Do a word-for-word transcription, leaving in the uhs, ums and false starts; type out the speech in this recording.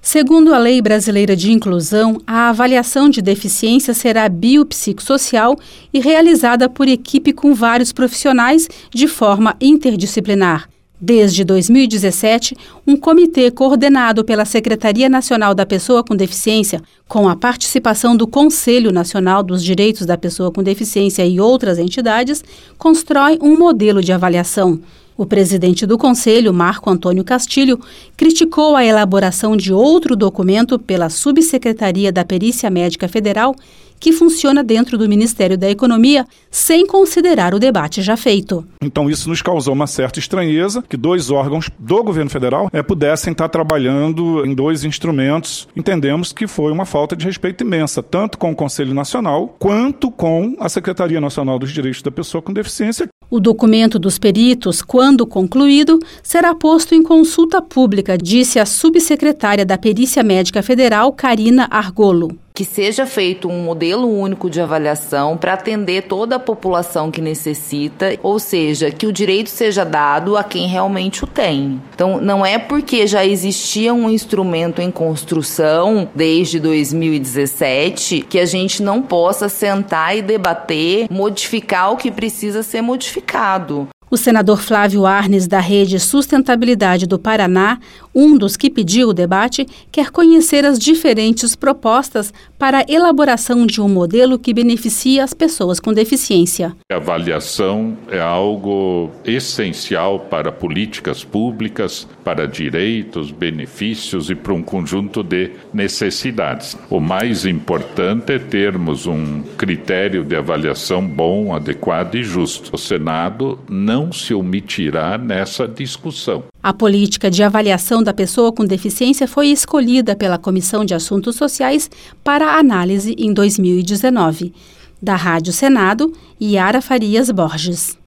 Segundo a Lei Brasileira de Inclusão, a avaliação de deficiência será biopsicossocial e realizada por equipe com vários profissionais de forma interdisciplinar. Desde dois mil e dezessete, um comitê coordenado pela Secretaria Nacional da Pessoa com Deficiência, com a participação do Conselho Nacional dos Direitos da Pessoa com Deficiência e outras entidades, constrói um modelo de avaliação. O presidente do Conselho, Marco Antônio Castilho, criticou a elaboração de outro documento pela Subsecretaria da Perícia Médica Federal, que funciona dentro do Ministério da Economia, sem considerar o debate já feito. Então isso nos causou uma certa estranheza que dois órgãos do governo federal é, pudessem estar trabalhando em dois instrumentos. Entendemos que foi uma falta de respeito imensa, tanto com o Conselho Nacional, quanto com a Secretaria Nacional dos Direitos da Pessoa com Deficiência. O documento dos peritos, quando concluído, será posto em consulta pública, disse a subsecretária da Perícia Médica Federal, Karina Argolo. Que seja feito um modelo único de avaliação para atender toda a população que necessita, ou seja, que o direito seja dado a quem realmente o tem. Então, não é porque já existia um instrumento em construção desde dois mil e dezessete que a gente não possa sentar e debater, modificar o que precisa ser modificado. O senador Flávio Arnes, da Rede Sustentabilidade do Paraná, um dos que pediu o debate, quer conhecer as diferentes propostas para a elaboração de um modelo que beneficie as pessoas com deficiência. A avaliação é algo essencial para políticas públicas, para direitos, benefícios e para um conjunto de necessidades. O mais importante é termos um critério de avaliação bom, adequado e justo. O Senado não não se omitirá nessa discussão. A política de avaliação da pessoa com deficiência foi escolhida pela Comissão de Assuntos Sociais para análise em dois mil e dezenove. Da Rádio Senado, Yara Farias Borges.